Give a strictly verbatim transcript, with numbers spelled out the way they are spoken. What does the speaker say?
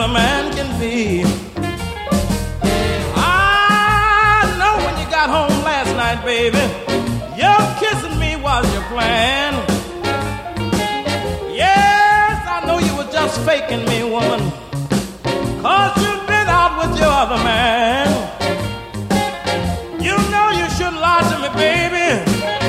other man can be. I know when you got home last night, baby, your kissing me was your plan. Yes, I know you were just faking me, woman, 'cause you've been out with your other man. You know you shouldn't lie to me, baby.